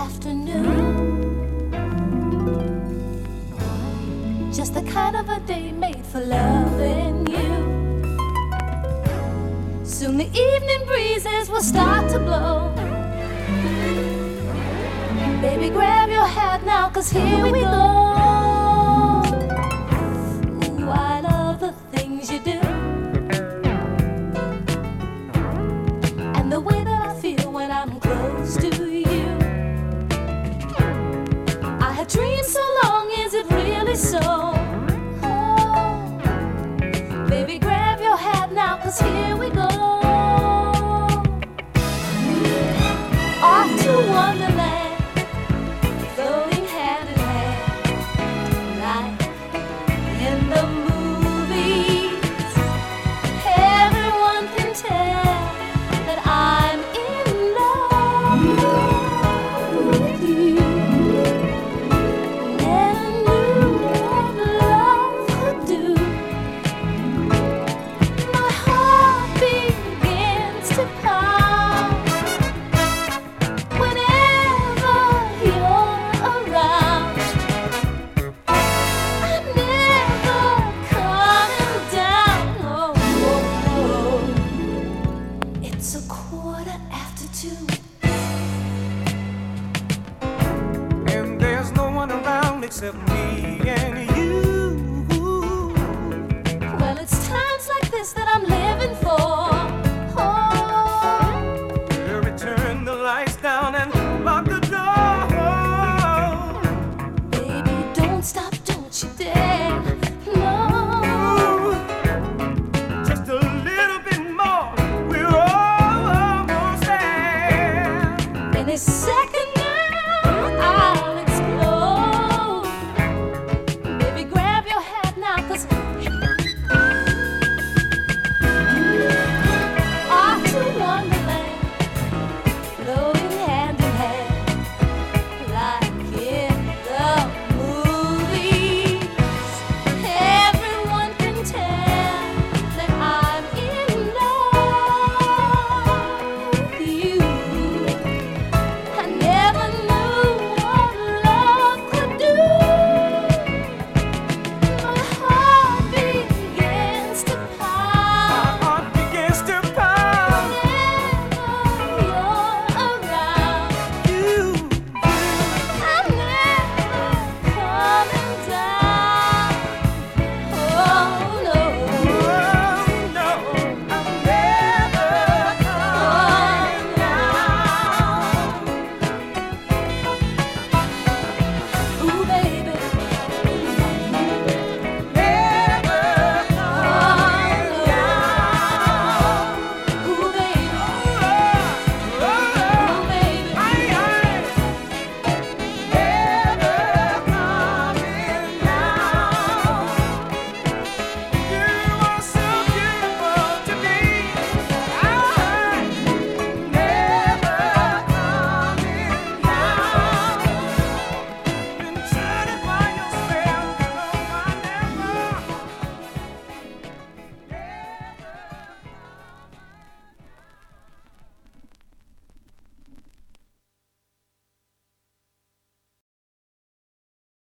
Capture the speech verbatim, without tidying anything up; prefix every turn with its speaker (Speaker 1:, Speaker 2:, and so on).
Speaker 1: afternoon. Just the kind of a day made for loving you. Soon the evening breezes will start to blow. Baby, grab your hat now, 'cause here we go. Ooh, I love the things you do, and the way that I feel when I'm close to you. I have dreamed so long, is it really so? Oh, baby, grab your hat now, 'cause here